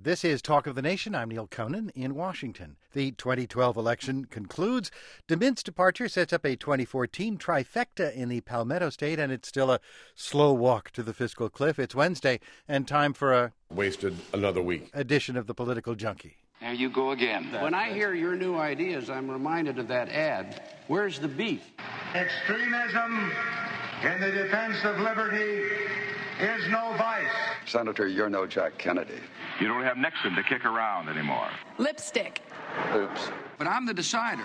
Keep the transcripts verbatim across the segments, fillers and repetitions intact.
This is Talk of the Nation. I'm Neil Conan in Washington. The twenty twelve election concludes. DeMint's departure sets up a twenty fourteen trifecta in the Palmetto State, and it's still a slow walk to the fiscal cliff. It's Wednesday, and time for a... Wasted another week. ...edition of the Political Junkie. There you go again. When I hear your new ideas, I'm reminded of that ad. Where's the beef? Extremism in the defense of liberty is no vice. Senator, you're no Jack Kennedy. You don't have Nixon to kick around anymore. Lipstick. Oops. But I'm the decider.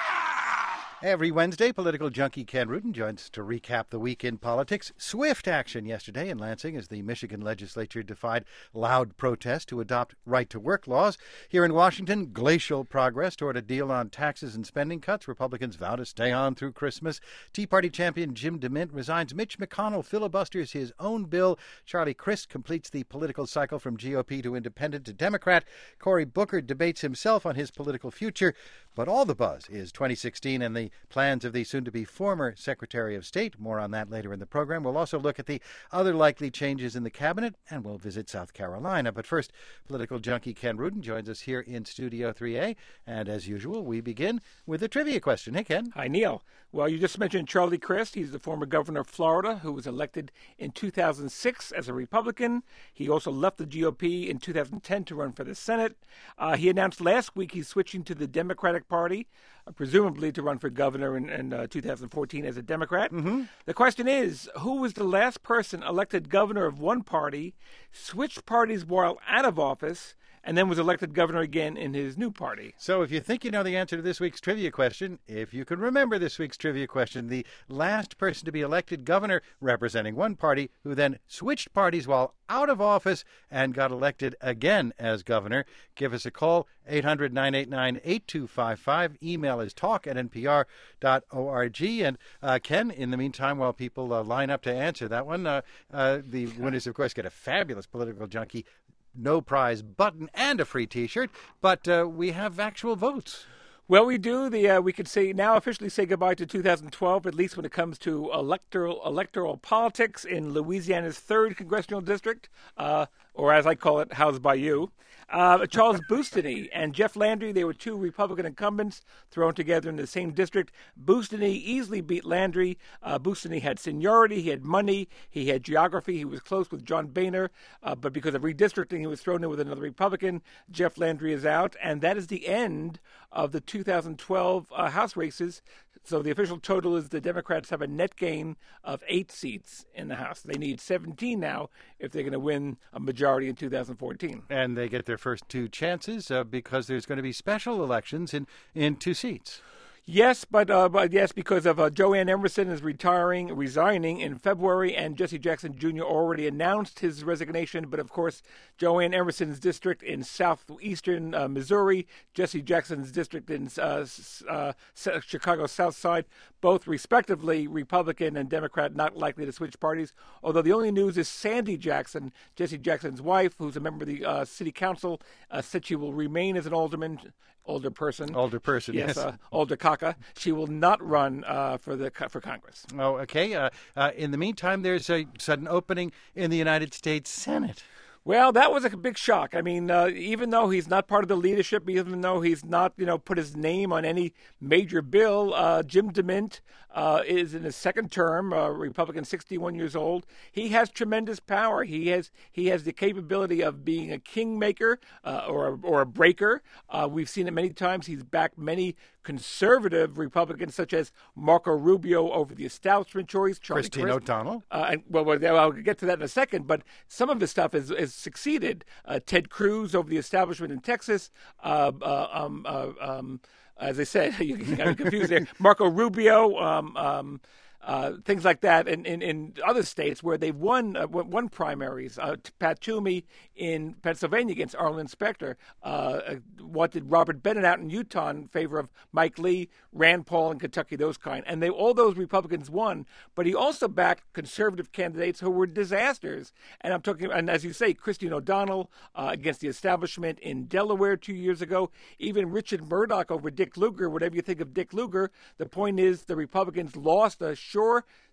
Every Wednesday, political junkie Ken Rudin joins us to recap the week in politics. Swift action yesterday in Lansing as the Michigan legislature defied loud protest to adopt right-to-work laws. Here in Washington, glacial progress toward a deal on taxes and spending cuts. Republicans vow to stay on through Christmas. Tea Party champion Jim DeMint resigns. Mitch McConnell filibusters his own bill. Charlie Crist completes the political cycle from G O P to Independent to Democrat. Cory Booker debates himself on his political future. But all the buzz is twenty sixteen and the plans of the soon-to-be former Secretary of State. More on that later in the program. We'll also look at the other likely changes in the cabinet, and we'll visit South Carolina. But first, political junkie Ken Rudin joins us here in Studio three A. And as usual, we begin with a trivia question. Hey, Ken. Hi, Neil. Well, you just mentioned Charlie Crist. He's the former governor of Florida who was elected in two thousand six as a Republican. He also left the G O P in two thousand ten to run for the Senate. Uh, he announced last week he's switching to the Democratic Party, uh, presumably to run for governor in, in uh, two thousand fourteen as a Democrat. Mm-hmm. The question is, who was the last person elected governor of one party, switched parties while out of office, and then was elected governor again in his new party? So if you think you know the answer to this week's trivia question, if you can remember this week's trivia question, the last person to be elected governor representing one party who then switched parties while out of office and got elected again as governor, give us a call, eight hundred, nine eight nine, eight two five five. Email is talk at n p r dot org. And uh, Ken, in the meantime, while people uh, line up to answer that one, uh, uh, the winners, of course, get a fabulous Political Junkie no prize button and a free T-shirt, but uh, we have actual votes. Well, we do. The uh, we could say now officially say goodbye to two thousand twelve, at least when it comes to electoral electoral politics in Louisiana's third congressional district, uh, or as I call it, Housed by You. Uh, Charles Boustany and Jeff Landry, they were two Republican incumbents thrown together in the same district. Boustany easily beat Landry. Uh, Boustany had seniority, he had money, he had geography, he was close with John Boehner, uh, but because of redistricting, he was thrown in with another Republican. Jeff Landry is out, and that is the end of the two thousand twelve uh, House races. So the official total is the Democrats have a net gain of eight seats in the House. They need seventeen now if they're going to win a majority in two thousand fourteen. And they get their first two chances uh, because there's going to be special elections in, in two seats. Yes, but, uh, but yes, because of uh, Joanne Emerson is retiring, resigning in February, and Jesse Jackson Junior already announced his resignation. But of course, Joanne Emerson's district in southeastern uh, Missouri, Jesse Jackson's district in uh, uh, Chicago South Side, both respectively Republican and Democrat, not likely to switch parties. Although the only news is Sandy Jackson, Jesse Jackson's wife, who's a member of the uh, city council, uh, said she will remain as an alderman. Older person. Older person, yes. Yes, uh, older caca. She will not run uh, for the for Congress. Oh, okay. Uh, uh, in the meantime, there's a sudden opening in the United States Senate. Well, that was a big shock. I mean, uh, even though he's not part of the leadership, even though he's not, you know, put his name on any major bill, uh, Jim DeMint uh, is in his second term, uh, Republican, sixty-one years old. He has tremendous power. He has he has the capability of being a kingmaker uh, or a, or a breaker. Uh, we've seen it many times. He's backed many conservative Republicans, such as Marco Rubio over the establishment choice, Charlie Christine Crist. O'Donnell. Uh, and, well, well, I'll get to that in a second, but some of his stuff has, has succeeded. Uh, Ted Cruz over the establishment in Texas. Uh, uh, um, uh, um, as I said, you got me confused there. Marco Rubio. Um, um, Uh, things like that in, in, in other states where they've won uh, won primaries. Uh, Pat Toomey in Pennsylvania against Arlen Specter uh, wanted Robert Bennett out in Utah in favor of Mike Lee, Rand Paul in Kentucky, those kind. And they all those Republicans won, but he also backed conservative candidates who were disasters. And I'm talking, and as you say, Christine O'Donnell uh, against the establishment in Delaware two years ago, even Richard Murdoch over Dick Lugar. Whatever you think of Dick Lugar, the point is the Republicans lost a sure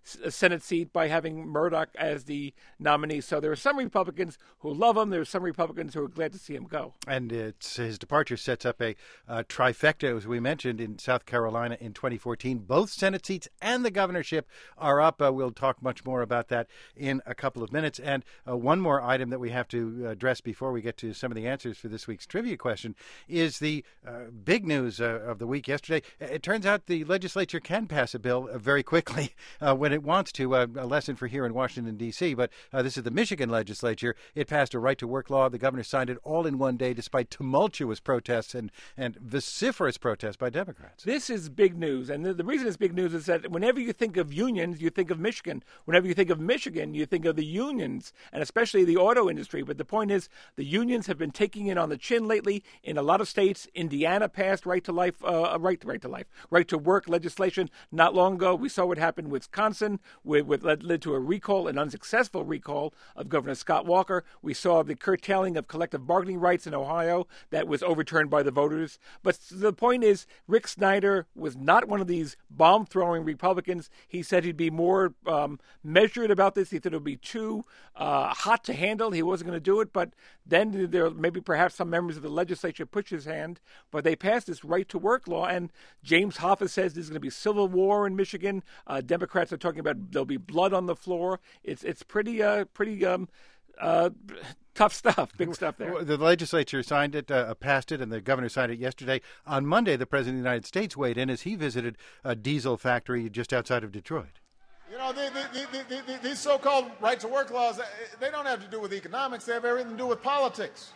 Senate seat by having Murdoch as the nominee. So there are some Republicans who love him. There are some Republicans who are glad to see him go. And it's, his departure sets up a uh, trifecta, as we mentioned, in South Carolina in twenty fourteen. Both Senate seats and the governorship are up. Uh, we'll talk much more about that in a couple of minutes. And uh, one more item that we have to address before we get to some of the answers for this week's trivia question is the uh, big news uh, of the week yesterday. It turns out the legislature can pass a bill uh, very quickly uh, when it wants to. Uh, a lesson for here in Washington, D C. But uh, this is the Michigan legislature. It passed a right-to-work law. The governor signed it all in one day despite tumultuous protests and, and vociferous protests by Democrats. This is big news. And the, the reason it's big news is that whenever you think of unions, you think of Michigan. Whenever you think of Michigan, you think of the unions, and especially the auto industry. But the point is, the unions have been taking it on the chin lately in a lot of states. Indiana passed right to life, uh, right, right to life, right to work legislation not long ago. We saw what happened in Wisconsin, with, with led, led to a recall, an unsuccessful recall of Governor Scott Walker. We saw the curtailing of collective bargaining rights in Ohio that was overturned by the voters. But the point is, Rick Snyder was not one of these bomb-throwing Republicans. He said he'd be more um, measured about this. He thought it would be too uh, hot to handle. He wasn't going to do it. But then there maybe perhaps some members of the legislature pushed his hand. But they passed this right-to-work law. And James Hoffa says there's going to be civil war in Michigan. Uh, Democrats are talking about there'll be blood on the floor. It's it's pretty uh, pretty um, uh, tough stuff, big stuff there. The legislature signed it, uh, passed it, and the governor signed it yesterday. On Monday, the president of the United States weighed in as he visited a diesel factory just outside of Detroit. You know, the, the, the, the, these so-called right-to-work laws, they don't have to do with economics. They have everything to do with politics.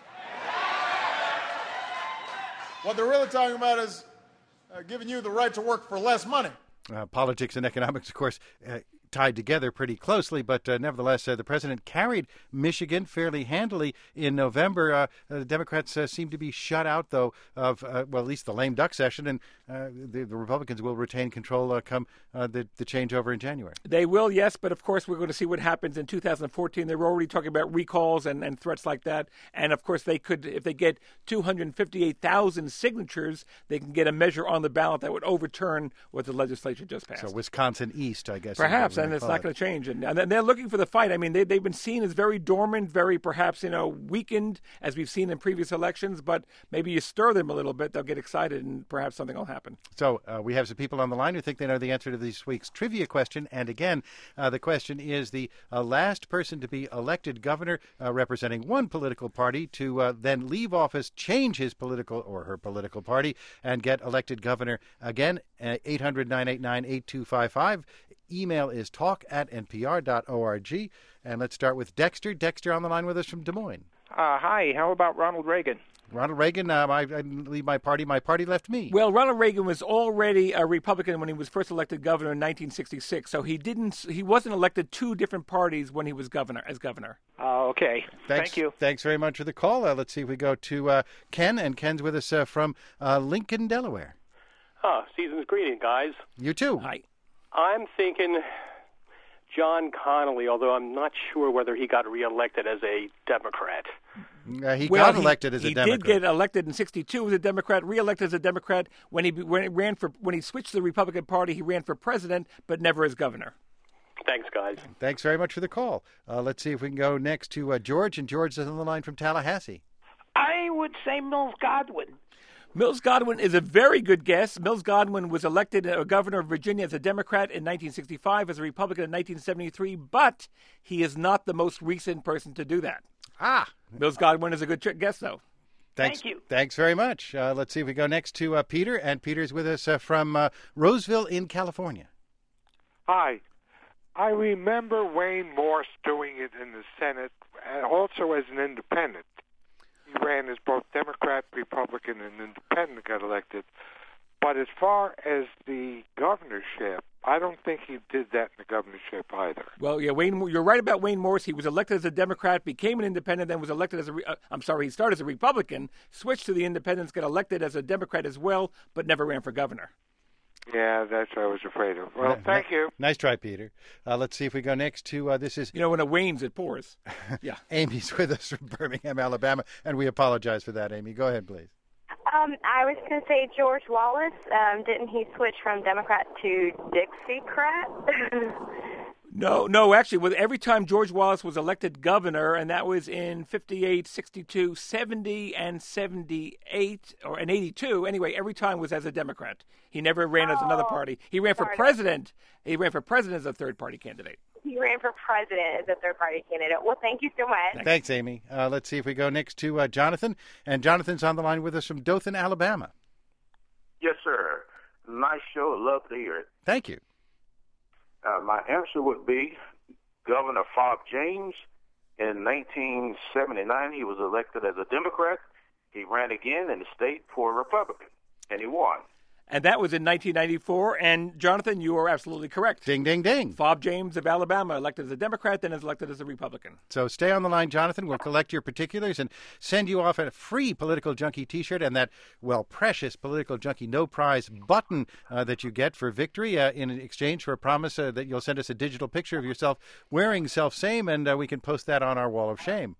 What they're really talking about is uh, giving you the right to work for less money. Uh, politics and economics, of course, uh, tied together pretty closely, but uh, nevertheless, uh, the president carried Michigan fairly handily in November. Uh, the Democrats uh, seem to be shut out, though, of, uh, well, at least the lame duck session, and uh, the, the Republicans will retain control uh, come uh, the, the changeover in January. They will, yes, but of course, we're going to see what happens in two thousand fourteen. They're already talking about recalls and, and threats like that, and of course, they could, if they get two hundred fifty-eight thousand signatures, they can get a measure on the ballot that would overturn what the legislature just passed. So Wisconsin East, I guess. Perhaps, and it's not going to change. And, and they're looking for the fight. I mean, they, they've been seen as very dormant, very perhaps, you know, weakened, as we've seen in previous elections. But maybe you stir them a little bit, they'll get excited, and perhaps something will happen. So uh, we have some people on the line who think they know the answer to this week's trivia question. And again, uh, the question is the uh, last person to be elected governor uh, representing one political party to uh, then leave office, change his political or her political party, and get elected governor again. Uh, eight hundred, nine eight nine, eight two five five. Email is talk at n p r dot org. And let's start with Dexter. Dexter on the line with us from Des Moines. Uh, hi, how about Ronald Reagan? Ronald Reagan, uh, I, I didn't leave my party. My party left me. Well, Ronald Reagan was already a Republican when he was first elected governor in nineteen sixty-six. So he didn't. He wasn't elected two different parties when he was governor. As governor. Uh, okay. Thanks, Thank you. Thanks very much for the call. Uh, let's see if we go to uh, Ken, and Ken's with us uh, from uh, Lincoln, Delaware. Oh, season's greeting, guys. You too. Hi. I'm thinking John Connolly, although I'm not sure whether he got reelected as a Democrat. Uh, he well, got elected he, as a he Democrat. He did get elected in sixty-two as a Democrat, reelected as a Democrat. When he when he ran for when he switched to the Republican Party, he ran for president, but never as governor. Thanks, guys. Thanks very much for the call. Uh, let's see if we can go next to uh, George, and George is on the line from Tallahassee. I would say Mills Godwin. Mills Godwin is a very good guess. Mills Godwin was elected a governor of Virginia as a Democrat in nineteen sixty-five, as a Republican in nineteen seventy-three, but he is not the most recent person to do that. Ah. Mills Godwin is a good guess, though. Thanks, Thank you. Thanks very much. Uh, let's see if we go next to uh, Peter, and Peter's with us uh, from uh, Roseville in California. Hi. I remember Wayne Morse doing it in the Senate, and also as an independent. He ran as both Democrat, Republican, and independent, got elected. But as far as the governorship, I don't think he did that in the governorship either. Well, yeah, Wayne, you're right about Wayne Morse. He was elected as a Democrat, became an independent, then was elected as a, uh, I'm sorry, he started as a Republican, switched to the independents, got elected as a Democrat as well, but never ran for governor. Yeah, that's what I was afraid of. Well, N- thank you. Nice try, Peter. Uh, let's see if we go next to, uh, this is... You know, when it wanes, it pours. Yeah. Amy's with us from Birmingham, Alabama, and we apologize for that, Amy. Go ahead, please. Um, I was going to say George Wallace. Um, didn't he switch from Democrat to Dixiecrat? No, no, actually, with every time George Wallace was elected governor, and that was in fifty-eight, sixty-two, seventy, and seventy-eight, or in eighty-two, anyway, every time was as a Democrat. He never ran oh, as another party. He ran for president. He ran for president as a third-party candidate. He ran for president as a third-party candidate. Well, thank you so much. Thanks, Amy. Uh, let's see if we go next to uh, Jonathan. And Jonathan's on the line with us from Dothan, Alabama. Yes, sir. Nice show. Love to hear it. Thank you. Uh, my answer would be Governor Fob James. In nineteen seventy-nine, he was elected as a Democrat. He ran again in the state for a Republican, and he won. And that was in nineteen ninety-four. And, Jonathan, you are absolutely correct. Ding, ding, ding. Fob James of Alabama, elected as a Democrat, then is elected as a Republican. So stay on the line, Jonathan. We'll collect your particulars and send you off a free Political Junkie T-shirt and that, well, precious Political Junkie No Prize button uh, that you get for victory uh, in exchange for a promise uh, that you'll send us a digital picture of yourself wearing self-same, and uh, we can post that on our wall of shame.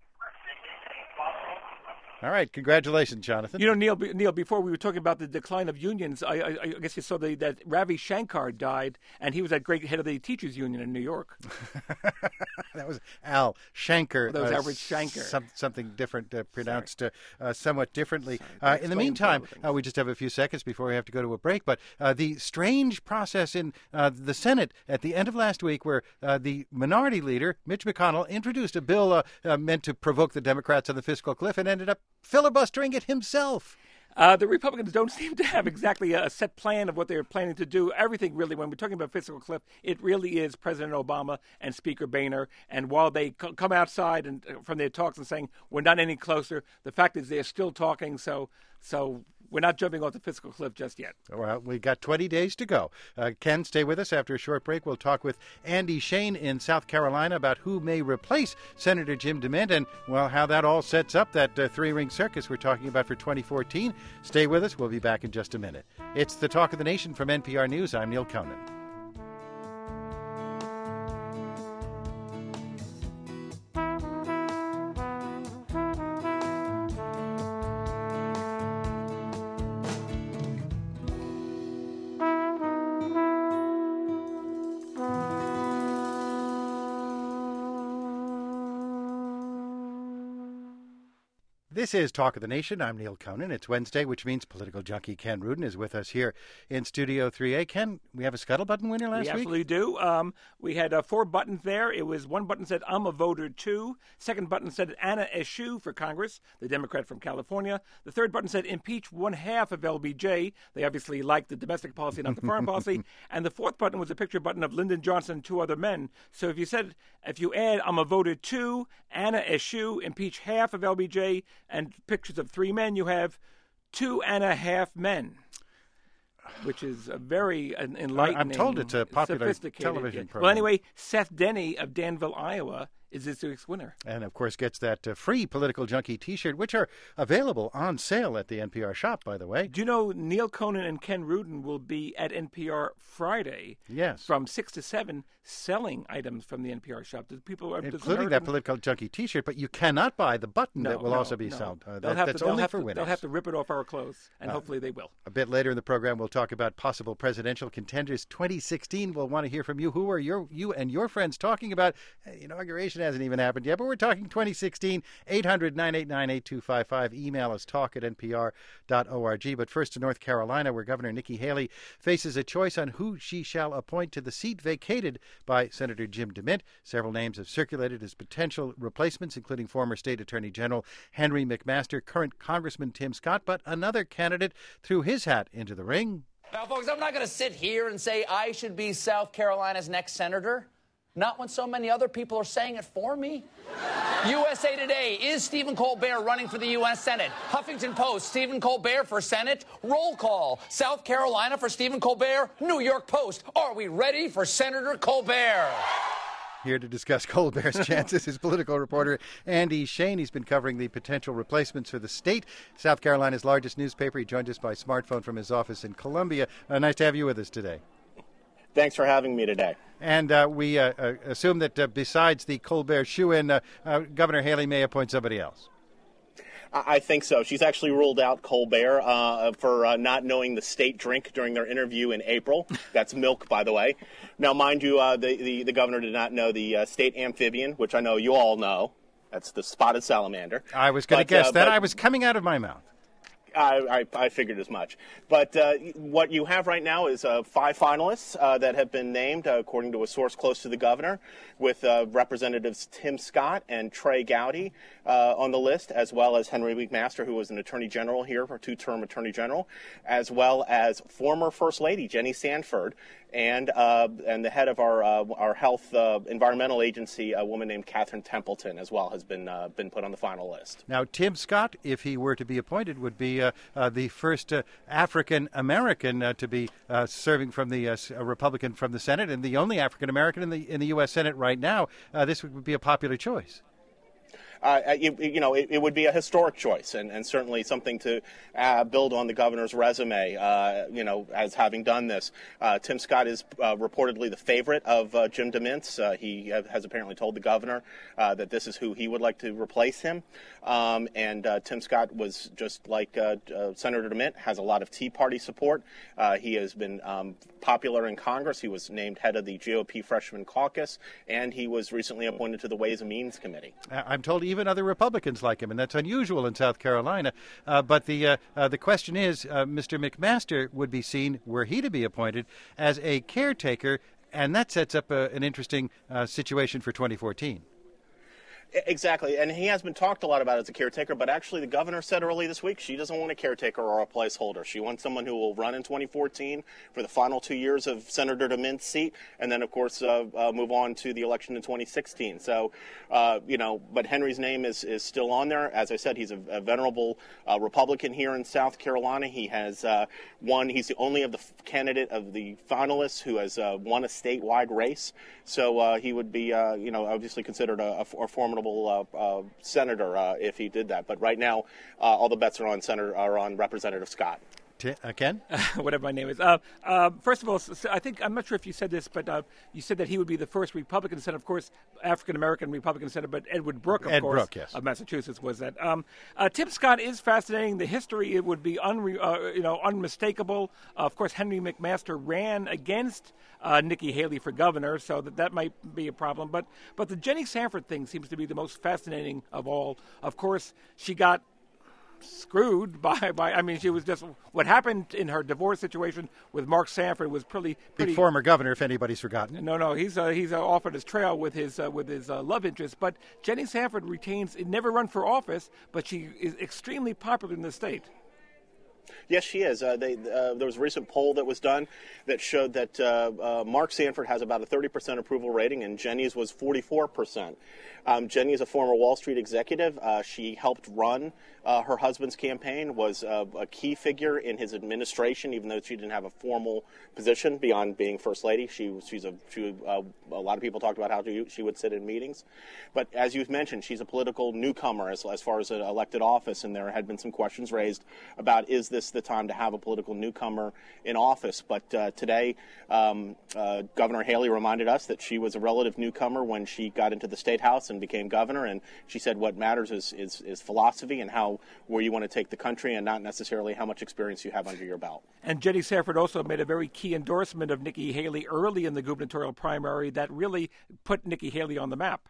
All right. Congratulations, Jonathan. You know, Neil, Neil, before we were talking about the decline of unions, I, I, I guess you saw the, that Ravi Shankar died, and he was that great head of the teachers union in New York. That was Al Shanker. Oh, that was uh, Albert Shanker. Some, something different, uh, pronounced uh, uh, somewhat differently. Uh, in the meantime, uh, we just have a few seconds before we have to go to a break, but uh, the strange process in uh, the Senate at the end of last week where uh, the minority leader, Mitch McConnell, introduced a bill uh, uh, meant to provoke the Democrats on the fiscal cliff and ended up filibustering it himself. Uh, the Republicans don't seem to have exactly a set plan of what they're planning to do. Everything really, when we're talking about fiscal cliff, it really is President Obama and Speaker Boehner. And while they c- come outside and uh, from their talks and saying we're not any closer, the fact is they're still talking. So, so we're not jumping off the fiscal cliff just yet. Well, we got twenty days to go. Uh, Ken, stay with us. After a short break, we'll talk with Andy Shane in South Carolina about who may replace Senator Jim DeMint and, well, how that all sets up that uh, three-ring circus we're talking about for twenty fourteen. Stay with us. We'll be back in just a minute. It's the Talk of the Nation from N P R News. I'm Neil Conan. This is Talk of the Nation. I'm Neil Conan. It's Wednesday, which means political junkie Ken Rudin is with us here in Studio three A. Ken, we have a Scuttle Button winner last week? We absolutely week? do. Um, we had uh, four buttons there. It was one button said, I'm a voter too. Second button said, Anna Eshoo for Congress, the Democrat from California. The third button said, impeach one half of L B J. They obviously like the domestic policy, not the foreign policy. And the fourth button was a picture button of Lyndon Johnson and two other men. So if you said, if you add, I'm a voter too, Anna Eshoo, impeach half of L B J, and pictures of three men, you have two and a half men, which is a very enlightening, I'm told it's a popular television program. Well, anyway, Seth Denny of Danville, Iowa, is this week's winner. And, of course, gets that uh, free Political Junkie T-shirt, which are available on sale at the N P R shop, by the way. Do you know Neil Conan and Ken Rudin will be at N P R Friday? Yes. From six to seven, selling items from the N P R shop. Does people, Including that Political Junkie T-shirt, but you cannot buy the button no, that will no, also be no. sold. Uh, that, that's to, only for to, winners. They'll have to rip it off our clothes, and uh, hopefully they will. A bit later in the program, we'll talk about possible presidential contenders twenty sixteen. We'll want to hear from you. Who are your you and your friends talking about? Uh, inauguration hasn't even happened yet, but we're talking twenty sixteen. eight hundred, nine eight nine, eight two five five. Email us talk at N P R dot org. But first to North Carolina, where Governor Nikki Haley faces a choice on who she shall appoint to the seat vacated by Senator Jim DeMint. Several names have circulated as potential replacements, including former State Attorney General Henry McMaster, current Congressman Tim Scott, but another candidate threw his hat into the ring. Now, folks, I'm not going to sit here and say I should be South Carolina's next senator. Not when so many other people are saying it for me. U S A Today, is Stephen Colbert running for the U S Senate? Huffington Post, Stephen Colbert for Senate? Roll call. South Carolina for Stephen Colbert? New York Post, are we ready for Senator Colbert? Here to discuss Colbert's chances is political reporter Andy Shane. He's been covering the potential replacements for the state, South Carolina's largest newspaper. He joined us by smartphone from his office in Columbia. Uh, nice to have you with us today. Thanks for having me today. And uh, we uh, uh, assume that uh, besides the Colbert shoe-in, uh, uh, Governor Haley may appoint somebody else. I think so. She's actually ruled out Colbert uh, for uh, not knowing the state drink during their interview in April. That's milk, by the way. Now, mind you, uh, the, the, the governor did not know the uh, state amphibian, which I know you all know. That's the spotted salamander. I was going to guess uh, that. But, I was coming out of my mouth. I, I, I figured as much. But uh, what you have right now is uh, five finalists uh, that have been named, uh, according to a source close to the governor, with uh, Representatives Tim Scott and Trey Gowdy uh, on the list, as well as Henry McMaster, who was an attorney general here, a two-term attorney general, as well as former First Lady Jenny Sanford, and uh, and the head of our uh, our health uh, environmental agency, a woman named Catherine Templeton, as well, has been uh, been put on the final list. Now, Tim Scott, if he were to be appointed, would be uh, uh, the first uh, African American uh, to be uh, serving from the uh, a Republican from the Senate, and the only African American in the in the U S Senate right now. Uh, this would be a popular choice. Uh, you, you know, it, it would be a historic choice, and, and certainly something to uh, build on the governor's resume, uh, you know, as having done this. Uh, Tim Scott is uh, reportedly the favorite of uh, Jim DeMintz. Uh, he has apparently told the governor uh, that this is who he would like to replace him. Um, and uh, Tim Scott was just like uh, uh, Senator DeMint, has a lot of Tea Party support. Uh, he has been um, popular in Congress. He was named head of the G O P freshman caucus, and he was recently appointed to the Ways and Means Committee. I'm told even other Republicans like him, and that's unusual in South Carolina. Uh, but the uh, uh, the question is, uh, Mister McMaster would be seen, were he to be appointed, as a caretaker, and that sets up a, an interesting uh, situation for twenty fourteen. Exactly, and he has been talked a lot about as a caretaker, but actually the governor said early this week she doesn't want a caretaker or a placeholder. She wants someone who will run in twenty fourteen for the final two years of Senator DeMint's seat, and then, of course, uh, uh, move on to the election in twenty sixteen. So, uh, you know, but Henry's name is, is still on there. As I said, he's a, a venerable uh, Republican here in South Carolina. He has uh, won, he's the only of the candidate of the finalists who has uh, won a statewide race. So uh, he would be, uh, you know, obviously considered a, a, a formidable Uh, uh, senator uh, if he did that. But right now, uh, all the bets are on Senator are on Representative Scott. T- uh, Ken? Whatever my name is. Uh, uh, first of all, I think, I'm not sure if you said this, but uh, you said that he would be the first Republican senator, of course, African-American Republican senator, but Edward Brooke, of Ed course, Brooke, yes. of Massachusetts was that. Um, uh, Tim Scott is fascinating. The history, it would be unre- uh, you know, unmistakable. Uh, of course, Henry McMaster ran against uh, Nikki Haley for governor, so that, that might be a problem. But, but the Jenny Sanford thing seems to be the most fascinating of all. Of course, she got screwed by, by I mean, she was just, what happened in her divorce situation with Mark Sanford was pretty, pretty Big former governor, if anybody's forgotten. No, no, he's uh, he's uh, off on his trail with his uh, with his uh, love interest. But Jenny Sanford retains, never run for office, but she is extremely popular in the state. Yes, she is. Uh, they, uh, there was a recent poll that was done that showed that uh, uh, Mark Sanford has about a thirty percent approval rating, and Jenny's was forty-four percent. Um, Jenny is a former Wall Street executive. Uh, she helped run uh, her husband's campaign, was uh, a key figure in his administration, even though she didn't have a formal position beyond being First Lady. She, she's a, she, uh, a lot of people talked about how she, she would sit in meetings. But as you've mentioned, she's a political newcomer as, as far as an elected office, and there had been some questions raised about, is this the time to have a political newcomer in office? But uh, today, um, uh, Governor Haley reminded us that she was a relative newcomer when she got into the State House and became governor, and she said what matters is, is, is philosophy and how where you want to take the country, and not necessarily how much experience you have under your belt. And Jenny Sanford also made a very key endorsement of Nikki Haley early in the gubernatorial primary that really put Nikki Haley on the map.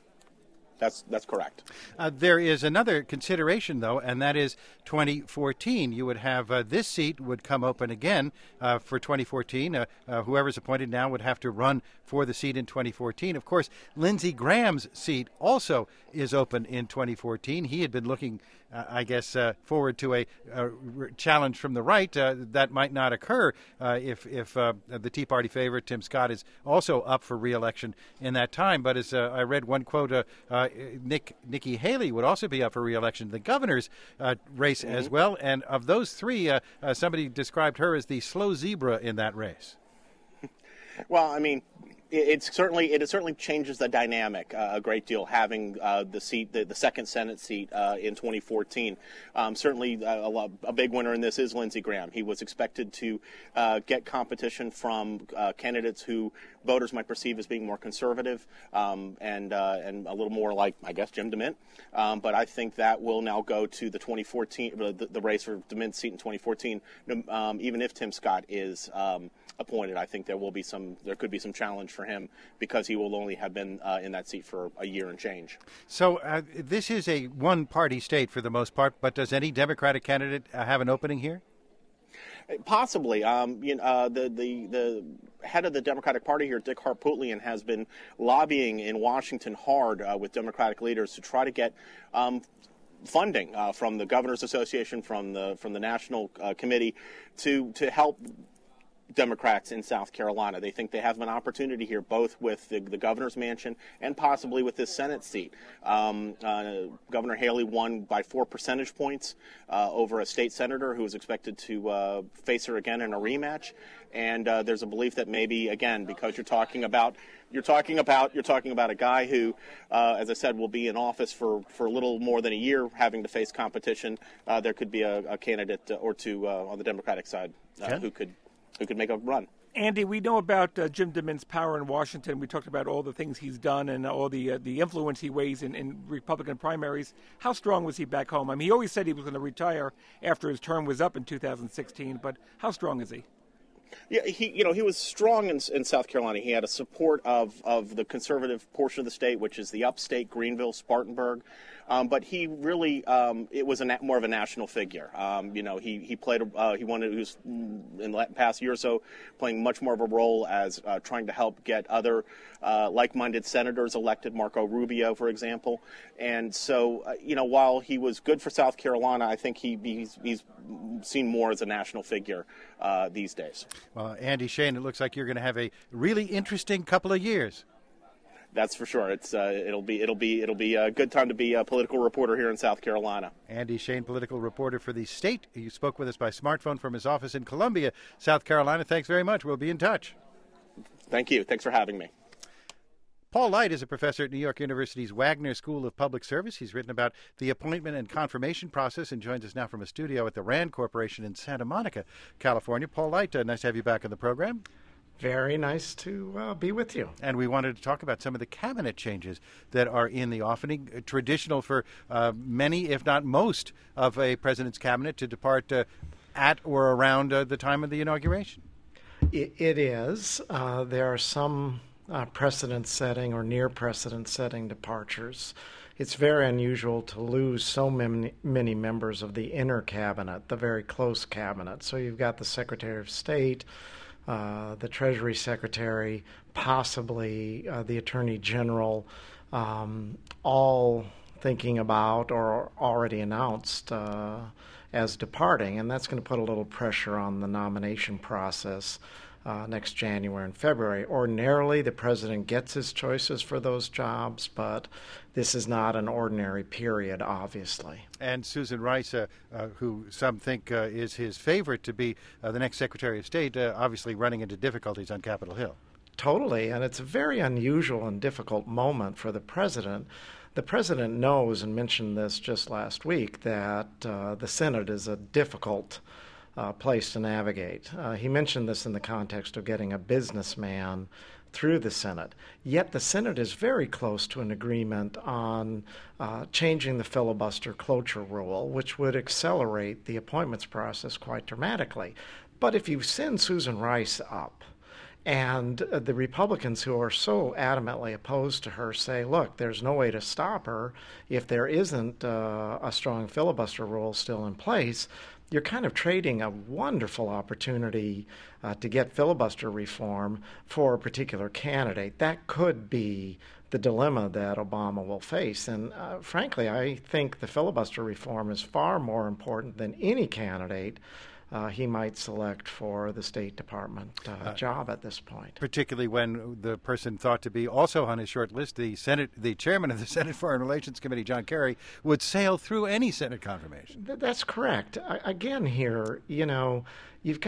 That's that's correct. Uh, there is another consideration, though, and that is twenty fourteen. You would have uh, this seat would come open again uh, for twenty fourteen. Uh, uh, whoever's appointed now would have to run for the seat in twenty fourteen. Of course, Lindsey Graham's seat also is open in twenty fourteen. He had been looking, uh, I guess, uh, forward to a, a challenge from the right. Uh, that might not occur uh, if if uh, the Tea Party favorite Tim Scott is also up for re-election in that time. But as uh, I read one quote, uh, uh, Nick Nikki Haley would also be up for re-election in the governor's uh, race mm-hmm. as well. And of those three, uh, uh, somebody described her as the slow zebra in that race. Well, I mean, It certainly it certainly changes the dynamic uh, a great deal having uh, the seat, the, the second Senate seat uh, in twenty fourteen. Um, certainly, a, a, a big winner in this is Lindsey Graham. He was expected to uh, get competition from uh, candidates who voters might perceive as being more conservative um, and uh, and a little more like, I guess, Jim DeMint. Um, but I think that will now go to the twenty fourteen the, the race for DeMint's seat in twenty fourteen. Um, even if Tim Scott is um, appointed, I think there will be some there could be some challenge for him because he will only have been uh, in that seat for a year and change. So uh, this is a one-party state for the most part, but does any Democratic candidate uh, have an opening here? Possibly. Um, you know, uh, the, the, the head of the Democratic Party here, Dick Harpootlian, has been lobbying in Washington hard uh, with Democratic leaders to try to get um, funding uh, from the Governors Association, from the from the National uh, Committee, to to help Democrats in South Carolina. They think they have an opportunity here, both with the, the governor's mansion and possibly with this Senate seat. Um, uh, Governor Haley won by four percentage points uh, over a state senator who is expected to uh, face her again in a rematch. And uh, there's a belief that maybe, again, because you're talking about you're talking about you're talking about a guy who, uh, as I said, will be in office for, for a little more than a year, having to face competition. Uh, there could be a, a candidate or two uh, on the Democratic side uh, okay. who could. who could make a run. Andy, we know about uh, Jim DeMint's power in Washington. We talked about all the things he's done and all the uh, the influence he weighs in, in Republican primaries. How strong was he back home? I mean, he always said he was going to retire after his term was up in two thousand sixteen, but how strong is he? Yeah, he you know he was strong in, in South Carolina. He had a support of, of the conservative portion of the state, which is the upstate Greenville, Spartanburg. Um, but he really um, it was a na- more of a national figure. Um, you know, he he played uh, he wanted he was in the past year or so playing much more of a role as uh, trying to help get other uh, like-minded senators elected. Marco Rubio, for example. And so uh, you know, while he was good for South Carolina, I think he he's, he's seen more as a national figure uh, these days. Well, Andy Shain, it looks like you're going to have a really interesting couple of years. That's for sure. It's uh, it'll be it'll be it'll be a good time to be a political reporter here in South Carolina. Andy Shain, political reporter for the state. You spoke with us by smartphone from his office in Columbia, South Carolina. Thanks very much. We'll be in touch. Thank you. Thanks for having me. Paul Light is a professor at New York University's Wagner School of Public Service. He's written about the appointment and confirmation process and joins us now from a studio at the RAND Corporation in Santa Monica, California. Paul Light, uh, nice to have you back on the program. Very nice to uh, be with you. And we wanted to talk about some of the cabinet changes that are in the offing. Uh, traditional for uh, many, if not most, of a president's cabinet to depart uh, at or around uh, the time of the inauguration. It, it is. Uh, there are some uh, precedent-setting or near precedent-setting departures. It's very unusual to lose so many, many members of the inner cabinet, the very close cabinet. So you've got the Secretary of State, Uh, the Treasury Secretary, possibly uh, the Attorney General, um, all thinking about or already announced uh, as departing. And that's going to put a little pressure on the nomination process uh, next January and February. Ordinarily, the president gets his choices for those jobs, but this is not an ordinary period, obviously. And Susan Rice, uh, uh, who some think uh, is his favorite to be uh, the next Secretary of State, uh, obviously running into difficulties on Capitol Hill. Totally, and it's a very unusual and difficult moment for the president. The president knows, and mentioned this just last week, that uh, the Senate is a difficult uh, place to navigate. Uh, he mentioned this in the context of getting a businessman through the Senate. Yet the Senate is very close to an agreement on uh, changing the filibuster cloture rule, which would accelerate the appointments process quite dramatically. But if you send Susan Rice up, and uh, the Republicans who are so adamantly opposed to her say, look, there's no way to stop her if there isn't uh, a strong filibuster rule still in place, you're kind of trading a wonderful opportunity uh, to get filibuster reform for a particular candidate. That could be the dilemma that Obama will face. And uh, frankly, I think the filibuster reform is far more important than any candidate Uh, he might select for the State Department uh, uh, job at this point. Particularly when the person thought to be also on his short list, the Senate, the chairman of the Senate Foreign Relations Committee, John Kerry, would sail through any Senate confirmation. Th- that's correct. I, again, here, you know, you've got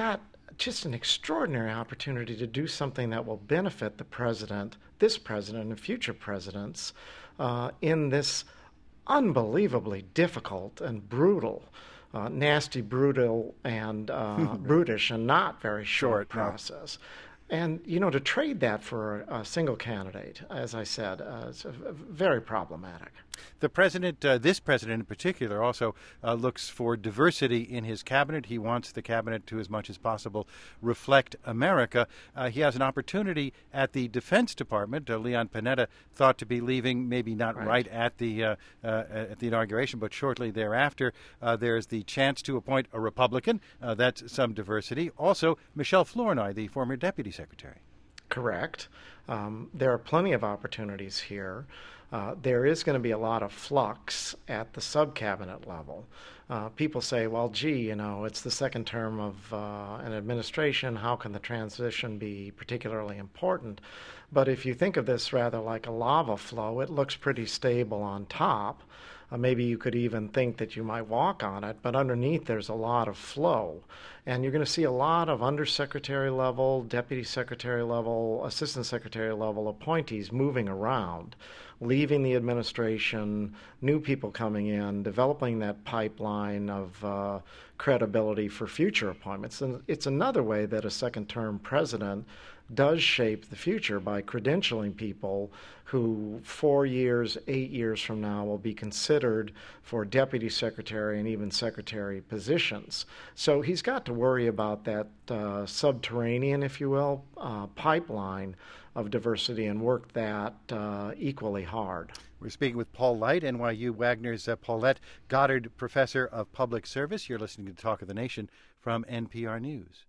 just an extraordinary opportunity to do something that will benefit the president, this president, and future presidents uh, in this unbelievably difficult and brutal, uh, nasty, brutal, and uh, brutish, and not very short, short process. No. And, you know, to trade that for a, a single candidate, as I said, uh, it's a, a very problematic. The president, uh, this president in particular, also uh, looks for diversity in his cabinet. He wants the cabinet to, as much as possible, reflect America. Uh, he has an opportunity at the Defense Department. Uh, Leon Panetta thought to be leaving, maybe not right, right at the uh, uh, at the inauguration, but shortly thereafter. Uh, there's the chance to appoint a Republican. Uh, that's some diversity. Also, Michelle Flournoy, the former deputy secretary. Correct. Um, there are plenty of opportunities here. Uh, there is going to be a lot of flux at the sub-cabinet level. Uh, people say, well, gee, you know, it's the second term of uh, an administration. How can the transition be particularly important? But if you think of this rather like a lava flow, it looks pretty stable on top. Uh, maybe you could even think that you might walk on it, but underneath there's a lot of flow. And you're going to see a lot of undersecretary level, deputy secretary level, assistant secretary level appointees moving around, leaving the administration, new people coming in, developing that pipeline of uh, credibility for future appointments. And it's another way that a second-term president does shape the future by credentialing people who four years, eight years from now will be considered for deputy secretary and even secretary positions. So he's got to worry about that uh, subterranean, if you will, uh, pipeline of diversity and work that uh, equally hard. We're speaking with Paul Light, N Y U Wagner's uh, Paulette Goddard Professor of Public Service. You're listening to Talk of the Nation from N P R News.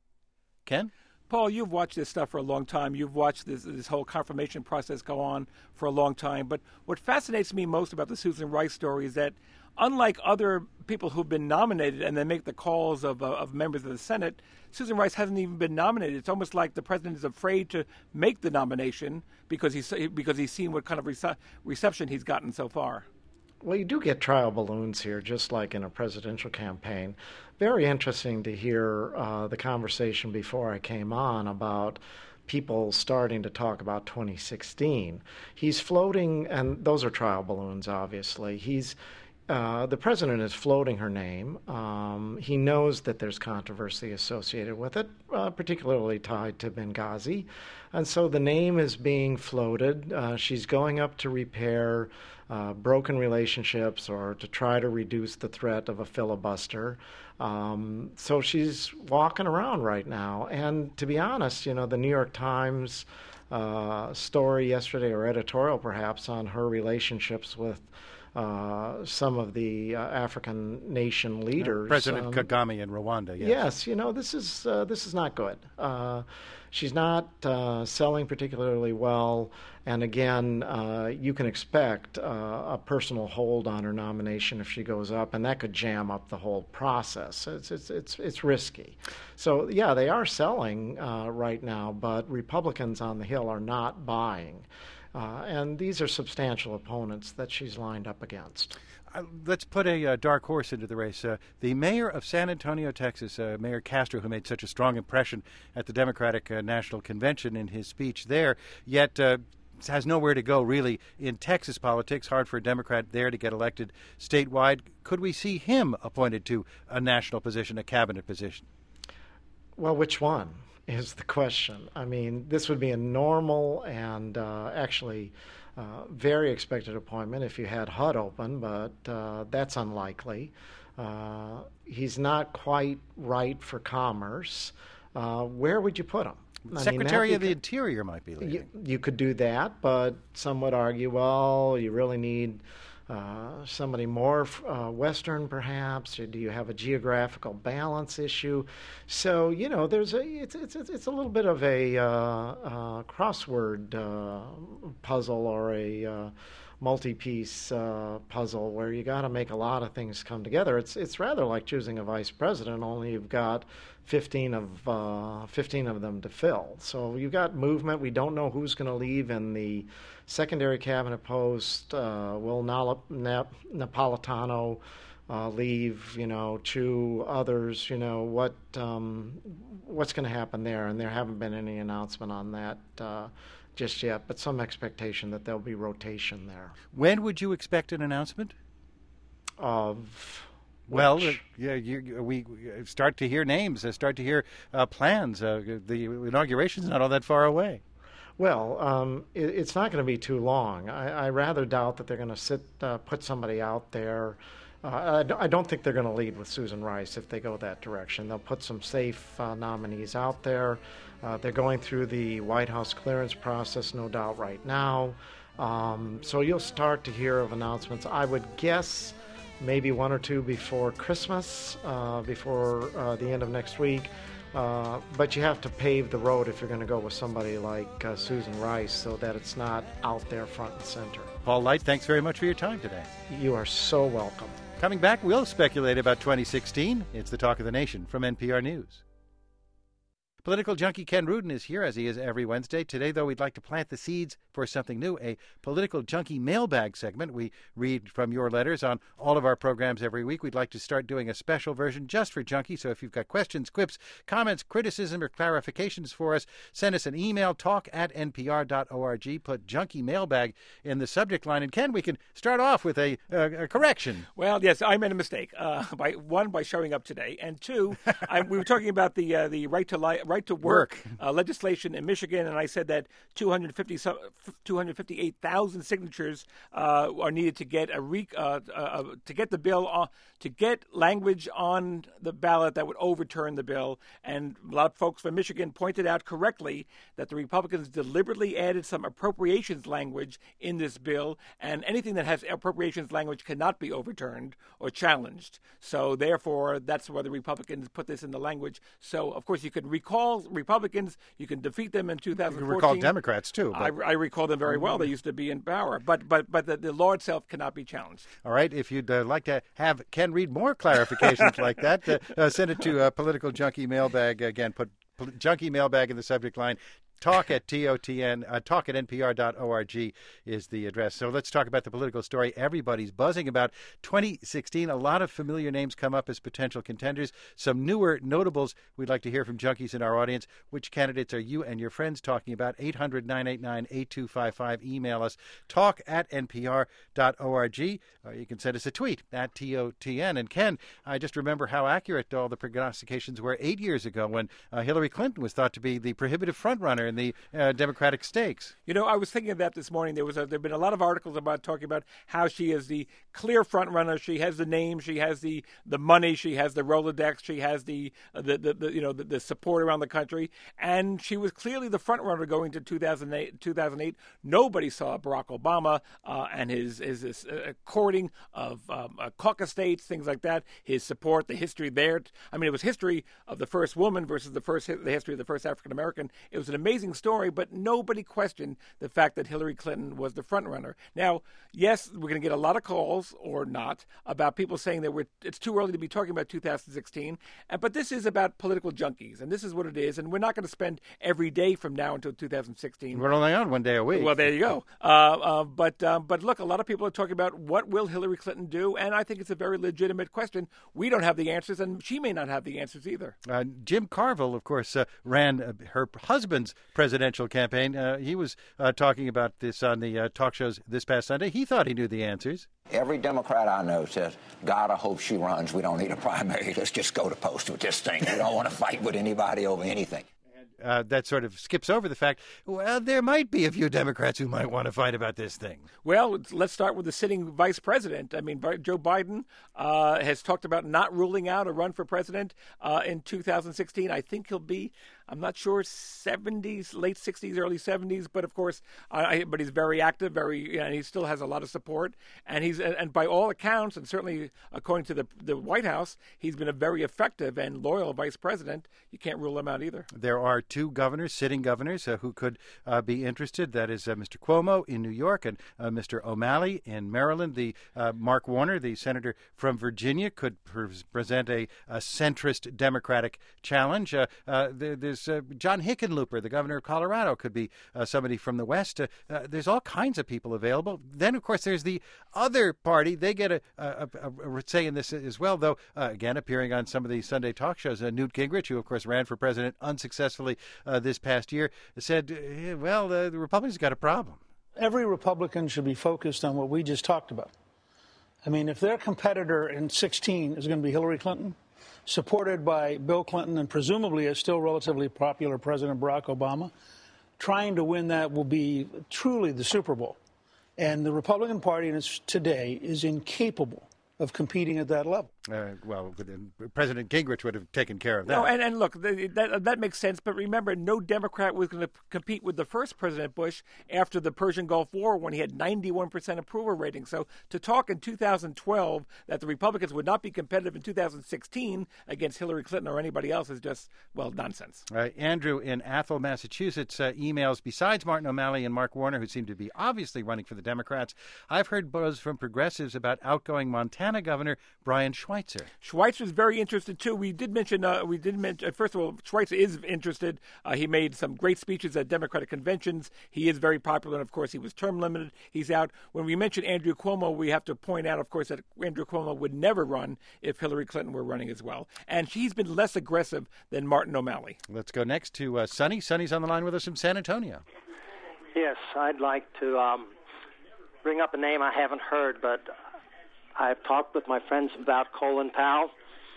Ken? Paul, you've watched this stuff for a long time. You've watched this this whole confirmation process go on for a long time. But what fascinates me most about the Susan Rice story is that, unlike other people who've been nominated and then make the calls of, uh, of members of the Senate, Susan Rice hasn't even been nominated. It's almost like the president is afraid to make the nomination because he's because he's seen what kind of rece- reception he's gotten so far. Well, you do get trial balloons here, just like in a presidential campaign. Very interesting to hear uh, the conversation before I came on about people starting to talk about twenty sixteen. He's floating, and those are trial balloons, obviously. He's Uh, the president is floating her name. Um, he knows that there's controversy associated with it, uh, particularly tied to Benghazi. And so the name is being floated. Uh, she's going up to repair uh, broken relationships or to try to reduce the threat of a filibuster. Um, so she's walking around right now. And to be honest, you know, the New York Times uh, story yesterday, or editorial perhaps, on her relationships with Uh, some of the uh, African nation leaders, President um, Kagame in Rwanda. Yes, yes you know this is uh, this is not good. Uh, she's not uh, selling particularly well, and again, uh, you can expect uh, a personal hold on her nomination if she goes up, and that could jam up the whole process. It's it's it's it's risky. So yeah, they are selling uh, right now, but Republicans on the Hill are not buying. Uh, and these are substantial opponents that she's lined up against. Uh, let's put a uh, dark horse into the race. Uh, the mayor of San Antonio, Texas, uh, Mayor Castro, who made such a strong impression at the Democratic uh, National Convention in his speech there, yet uh, has nowhere to go really in Texas politics. Hard for a Democrat there to get elected statewide. Could we see him appointed to a national position, a cabinet position? Well, which one is the question? I mean, this would be a normal and uh, actually uh, very expected appointment if you had H U D open, but uh, that's unlikely. Uh, he's not quite right for commerce. Uh, where would you put him? I Secretary mean, of the Interior might be leading. You, you could do that, but some would argue, well, you really need Uh, somebody more uh, Western, perhaps, or do you have a geographical balance issue? So you know, there's a it's it's it's a little bit of a uh, uh, crossword uh, puzzle or a uh, multi-piece uh, puzzle where you got to make a lot of things come together. It's it's rather like choosing a vice president, only you've got fifteen of uh, fifteen of them to fill. So you've got movement. We don't know who's going to leave in the secondary cabinet post. Uh, will Nap- Nap- Napolitano uh, leave, you know, Chu, others, you know, what um, what's going to happen there? And there haven't been any announcement on that uh, just yet, but some expectation that there'll be rotation there. When would you expect an announcement? Of Well, uh, which? yeah, you, we start to hear names, uh, start to hear uh, plans. Uh, the inauguration's not all that far away. Well, um, it, it's not going to be too long. I, I rather doubt that they're going to sit, uh, put somebody out there. Uh, I, I don't think they're going to lead with Susan Rice if they go that direction. They'll put some safe uh, nominees out there. Uh, they're going through the White House clearance process, no doubt, right now. Um, so you'll start to hear of announcements. I would guess maybe one or two before Christmas, uh, before uh, the end of next week. Uh, but you have to pave the road if you're going to go with somebody like uh, Susan Rice so that it's not out there front and center. Paul Light, thanks very much for your time today. You are so welcome. Coming back, we'll speculate about twenty sixteen. It's the Talk of the Nation from N P R News. Political junkie Ken Rudin is here, as he is every Wednesday. Today, though, we'd like to plant the seeds for something new, a political junkie mailbag segment. We read from your letters on all of our programs every week. We'd like to start doing a special version just for junkies. So if you've got questions, quips, comments, criticism, or clarifications for us, send us an email, talk at n p r dot org. Put junkie mailbag in the subject line. And Ken, we can start off with a, uh, a correction. Well, yes, I made a mistake. Uh, by one, by showing up today, and two, I, we were talking about the uh, the right to li- right to work, work. Uh, legislation in Michigan, and I said that two hundred fifty-eight thousand signatures uh, are needed to get a re- uh, uh, to get the bill on, to get language on the ballot that would overturn the bill. And a lot of folks from Michigan pointed out correctly that the Republicans deliberately added some appropriations language in this bill, and anything that has appropriations language cannot be overturned or challenged. So therefore, that's why the Republicans put this in the language. So of course, you can recall Republicans, you can defeat them in two thousand fourteen. You recall Democrats too. I, I recall them very well. They used to be in power, but but but the, the law itself cannot be challenged. All right. If you'd uh, like to have Ken read more clarifications like that, uh, uh, send it to uh, Political Junkie Mailbag. Again, put pol- Junkie Mailbag in the subject line. Talk at T O T N, uh, talk at N P R dot org is the address. So let's talk about the political story everybody's buzzing about. twenty sixteen, a lot of familiar names come up as potential contenders. Some newer notables we'd like to hear from junkies in our audience. Which candidates are you and your friends talking about? eight hundred, nine eight nine, eight two five five. Email us, talk at N P R dot org. Or you can send us a tweet at T O T N. And Ken, I just remember how accurate all the prognostications were eight years ago when uh, Hillary Clinton was thought to be the prohibitive frontrunner in the uh, Democratic stakes. You know, I was thinking of that this morning. There was a, there have been a lot of articles about talking about how she is the clear front runner. She has the name, she has the, the money, she has the Rolodex, she has the uh, the, the, the you know the, the support around the country, and she was clearly the front runner going to two thousand eight. two thousand eight. Nobody saw Barack Obama uh, and his his, his uh, courting of um, uh, caucus states, things like that. His support, the history there. I mean, it was history of the first woman versus the first the history of the first African American. It was an amazing story. But nobody questioned the fact that Hillary Clinton was the front runner. Now, yes, we're going to get a lot of calls, or not, about people saying that we're, it's too early to be talking about two thousand sixteen. But this is about political junkies, and this is what it is. And we're not going to spend every day from now until two thousand sixteen. We're only on one day a week. Well, there you go. Uh, uh, but um, but look, a lot of people are talking about what will Hillary Clinton do, and I think it's a very legitimate question. We don't have the answers, and she may not have the answers either. Uh, Jim Carville, of course, uh, ran uh, her husband's presidential campaign. Uh, he was uh, talking about this on the uh, talk shows this past Sunday. He thought he knew the answers. Every Democrat I know says, God, I hope she runs. We don't need a primary. Let's just go to post with this thing. We don't want to fight with anybody over anything. Uh, that sort of skips over the fact, well, there might be a few Democrats who might want to fight about this thing. Well, let's start with the sitting vice president. I mean, Joe Biden uh, has talked about not ruling out a run for president uh, in two thousand sixteen. I think he'll be, I'm not sure, seventies, late sixties, early seventies, but of course, uh, I, but he's very active, very, you know, and he still has a lot of support. And he's, and by all accounts, and certainly according to the the White House, he's been a very effective and loyal vice president. You can't rule him out either. There are two governors, sitting governors, uh, who could uh, be interested. That is uh, Mister Cuomo in New York and uh, Mister O'Malley in Maryland. The uh, Mark Warner, the senator from Virginia, could pre- present a, a centrist Democratic challenge. Uh, uh, there, there's uh, John Hickenlooper, the governor of Colorado, could be uh, somebody from the West. Uh, uh, there's all kinds of people available. Then, of course, there's the other party. They get a, a, a, a say in this as well, though, uh, again, appearing on some of the Sunday talk shows. Uh, Newt Gingrich, who, of course, ran for president unsuccessfully uh, this past year, said, eh, well, uh, the Republicans got a problem. Every Republican should be focused on what we just talked about. I mean, if their competitor in sixteen is going to be Hillary Clinton, supported by Bill Clinton and presumably a still relatively popular President Barack Obama, trying to win that will be truly the Super Bowl. And the Republican Party today is incapable of competing at that level. Uh, well, President Gingrich would have taken care of that. No, and, and look, that that makes sense. But remember, no Democrat was going to compete with the first President Bush after the Persian Gulf War when he had ninety-one percent approval rating. So to talk in two thousand twelve that the Republicans would not be competitive in two thousand sixteen against Hillary Clinton or anybody else is just, well, nonsense. Uh, Andrew in Athol, Massachusetts, uh, emails, besides Martin O'Malley and Mark Warner, who seem to be obviously running for the Democrats, I've heard buzz from progressives about outgoing Montana Governor Brian Schweitzer. Schweitzer's very interested too. We did mention. Uh, we did mention. First of all, Schweitzer is interested. Uh, he made some great speeches at Democratic conventions. He is very popular, and of course, he was term limited. He's out. When we mention Andrew Cuomo, we have to point out, of course, that Andrew Cuomo would never run if Hillary Clinton were running as well. And she's been less aggressive than Martin O'Malley. Let's go next to uh, Sonny. Sonny's on the line with us from San Antonio. Yes, I'd like to um, bring up a name I haven't heard, but I've talked with my friends about Colin Powell,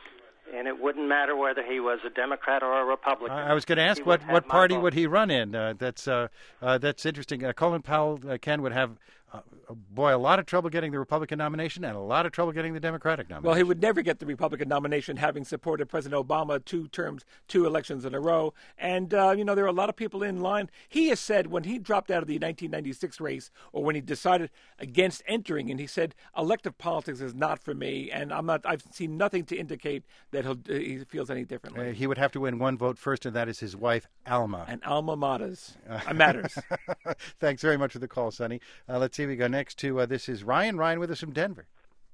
and it wouldn't matter whether he was a Democrat or a Republican. I was going to ask He what, would what have my party vote. would he run in. Uh, that's uh, uh, that's interesting. Uh, Colin Powell, uh, Ken, would have, uh, boy, a lot of trouble getting the Republican nomination and a lot of trouble getting the Democratic nomination. Well, he would never get the Republican nomination, having supported President Obama two terms, two elections in a row. And, uh, you know, there are a lot of people in line. He has said when he dropped out of the nineteen ninety-six race, or when he decided against entering, and he said, elective politics is not for me, and I'm not. I've seen nothing to indicate that he'll, he feels any differently. Uh, he would have to win one vote first, and that is his wife, Alma. And Alma matters. Uh, matters. Thanks very much for the call, Sonny. Uh, let's see. We go next to uh, this is Ryan. Ryan with us from Denver.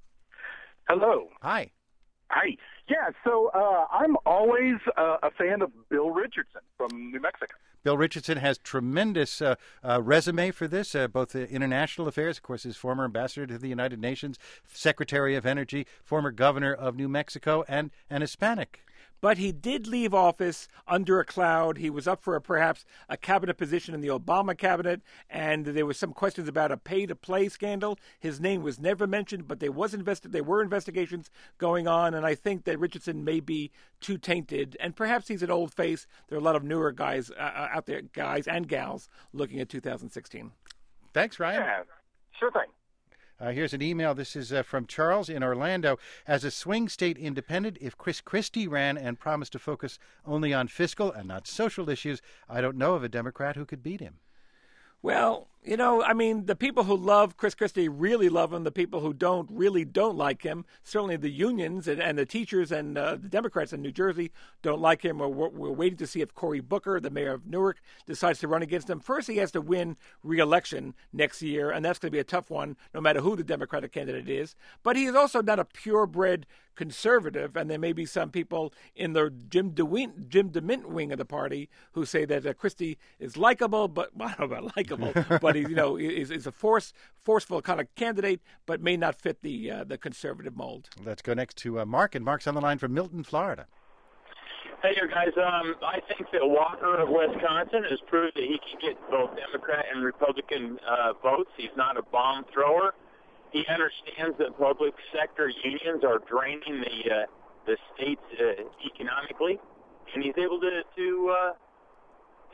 Hello. Hi. Hi. Yeah, so uh, I'm always uh, a fan of Bill Richardson from New Mexico. Bill Richardson has tremendous uh, uh, resume for this, uh, both uh, international affairs, of course, his former ambassador to the United Nations, Secretary of Energy, former governor of New Mexico, and an Hispanic. But he did leave office under a cloud. He was up for a, perhaps a cabinet position in the Obama cabinet, and there was some questions about a pay-to-play scandal. His name was never mentioned, but there was investi- there were investigations going on, and I think that Richardson may be too tainted. And perhaps he's an old face. There are a lot of newer guys uh, out there, guys and gals, looking at two thousand sixteen. Thanks, Ryan. Yeah, sure thing. Uh, here's an email. This is uh, from Charles in Orlando. As a swing state independent, if Chris Christie ran and promised to focus only on fiscal and not social issues, I don't know of a Democrat who could beat him. Well, you know, I mean, the people who love Chris Christie really love him. The people who don't really don't like him. Certainly the unions and, and the teachers and uh, the Democrats in New Jersey don't like him. We're, we're waiting to see if Cory Booker, the mayor of Newark, decides to run against him. First, he has to win re-election next year, and that's going to be a tough one, no matter who the Democratic candidate is. But he is also not a purebred conservative, and there may be some people in the Jim DeWin, Jim DeMint wing of the party who say that uh, Christie is likable, but well, I don't know about likable, but he, you know, is, is a force, forceful kind of candidate, but may not fit the uh, the conservative mold. Let's go next to uh, Mark, and Mark's on the line from Milton, Florida. Hey, you guys. Um, I think that Walker of Wisconsin has proved that he can get both Democrat and Republican uh, votes. He's not a bomb thrower. He understands that public sector unions are draining the uh, the states uh, economically, and he's able to to uh,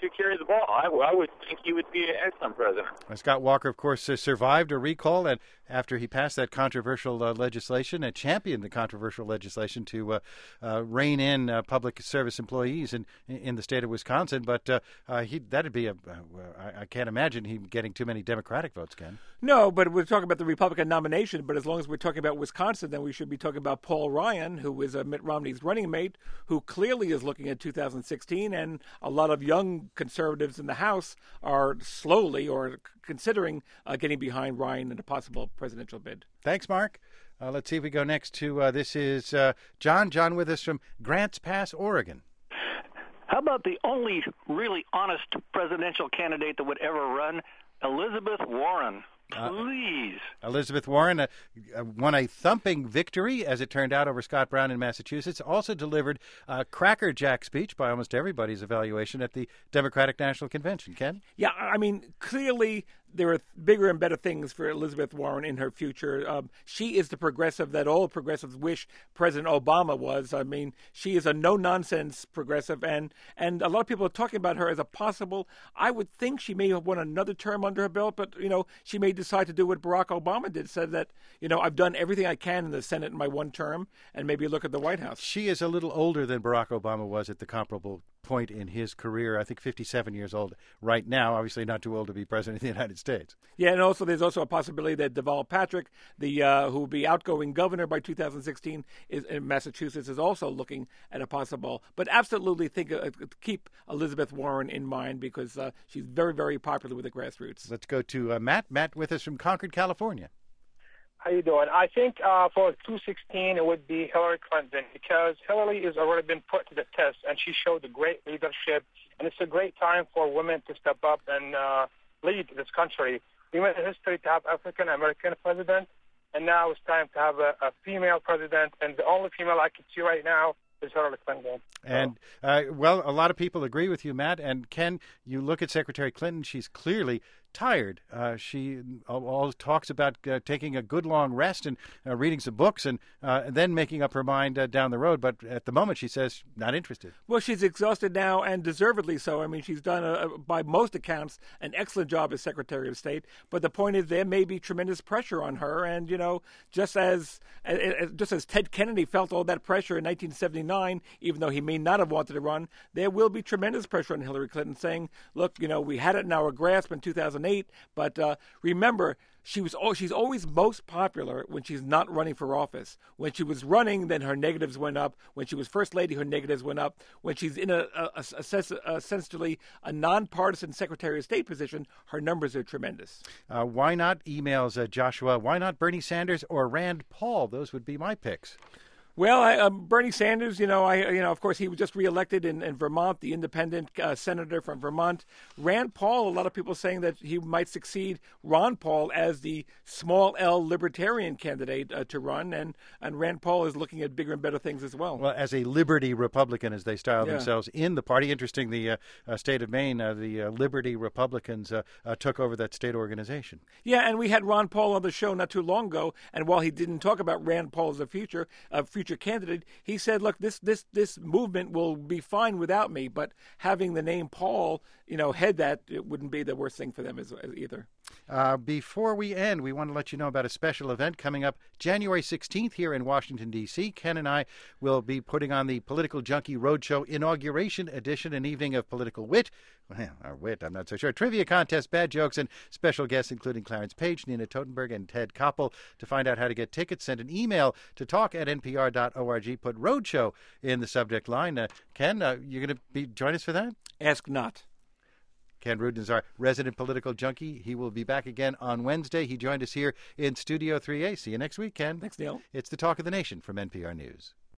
to carry the ball. I, I would think he would be an excellent president. Scott Walker, of course, uh, survived a recall, and after he passed that controversial uh, legislation and championed the controversial legislation to uh, uh, rein in uh, public service employees in in the state of Wisconsin. But uh, uh, he that'd be a uh, I, I can't imagine him getting too many Democratic votes, Ken. No, but we're talking about the Republican nomination. But as long as we're talking about Wisconsin, then we should be talking about Paul Ryan, who is uh, Mitt Romney's running mate, who clearly is looking at two thousand sixteen, and a lot of young conservatives in the House are slowly or considering uh, getting behind Ryan in a possible presidential bid. Thanks, Mark. Uh, let's see if we go next to uh, this is uh, John. John with us from Grants Pass, Oregon. How about the only really honest presidential candidate that would ever run, Elizabeth Warren? Please. Uh, Elizabeth Warren uh, uh, won a thumping victory, as it turned out, over Scott Brown in Massachusetts. Also delivered a crackerjack speech by almost everybody's evaluation at the Democratic National Convention. Ken? Yeah, I mean, clearly there are bigger and better things for Elizabeth Warren in her future. Um, she is the progressive that all progressives wish President Obama was. I mean, she is a no-nonsense progressive, and, and a lot of people are talking about her as a possible. I would think she may have won another term under her belt, but, you know, she may decide to do what Barack Obama did, said that, you know, I've done everything I can in the Senate in my one term, and maybe look at the White House. She is a little older than Barack Obama was at the comparable point in his career. I think fifty-seven years old right now, obviously not too old to be president of the United States. Yeah, and also there's also a possibility that Deval Patrick, the uh, who will be outgoing governor by two thousand sixteen is, in Massachusetts, is also looking at a possible. But absolutely think uh, keep Elizabeth Warren in mind, because uh, she's very, very popular with the grassroots. Let's go to uh, Matt. Matt with us from Concord, California. How you doing? I think uh, for two sixteen it would be Hillary Clinton, because Hillary has already been put to the test, and she showed a great leadership, and it's a great time for women to step up and uh, lead this country. We made a history to have African American president, and now it's time to have a, a female president, and the only female I can see right now is Hillary Clinton. And, uh, well, a lot of people agree with you, Matt. And, Ken, you look at Secretary Clinton, she's clearly tired. Uh, she all talks about uh, taking a good long rest and uh, reading some books and, uh, and then making up her mind uh, down the road. But at the moment, she says not interested. Well, she's exhausted now, and deservedly so. I mean, she's done, a, a, by most accounts, an excellent job as Secretary of State. But the point is, there may be tremendous pressure on her. And, you know, just as, as just as Ted Kennedy felt all that pressure in nineteen seventy-nine, even though he may not have wanted to run, there will be tremendous pressure on Hillary Clinton saying, look, you know, we had it in our grasp in two thousand eight, but uh, remember, she was oh, she's always most popular when she's not running for office. When she was running, then her negatives went up. When she was First Lady, her negatives went up. When she's in a, a, a, a essentially a nonpartisan Secretary of State position, her numbers are tremendous. Uh, why not emails, uh, Joshua? Why not Bernie Sanders or Rand Paul? Those would be my picks. Well, I, um, Bernie Sanders, you know, I, you know, of course, he was just reelected in, in Vermont, the independent uh, senator from Vermont. Rand Paul, a lot of people saying that he might succeed Ron Paul as the small L libertarian candidate uh, to run, and, and Rand Paul is looking at bigger and better things as well. Well, as a Liberty Republican, as they style Yeah. themselves in the party. Interesting, the uh, uh, state of Maine, uh, the uh, Liberty Republicans uh, uh, took over that state organization. Yeah, and we had Ron Paul on the show not too long ago, and while he didn't talk about Rand Paul as a future uh, future candidate, he said, look, this this this movement will be fine without me, but having the name Paul, you know, head that, it wouldn't be the worst thing for them as, as either. Uh, before we end, we want to let you know about a special event coming up January sixteenth here in Washington, D C Ken and I will be putting on the Political Junkie Roadshow Inauguration Edition, an evening of political wit. Well, or wit, I'm not so sure. Trivia contest, bad jokes, and special guests including Clarence Page, Nina Totenberg, and Ted Koppel. To find out how to get tickets, send an email to talk at n p r dot org. Put Roadshow in the subject line. Uh, Ken, uh, you're going to be join us for that? Ask not. Ken Rudin is our resident political junkie. He will be back again on Wednesday. He joined us here in Studio three A. See you next week, Ken. Thanks, Neil. It's the Talk of the Nation from N P R News.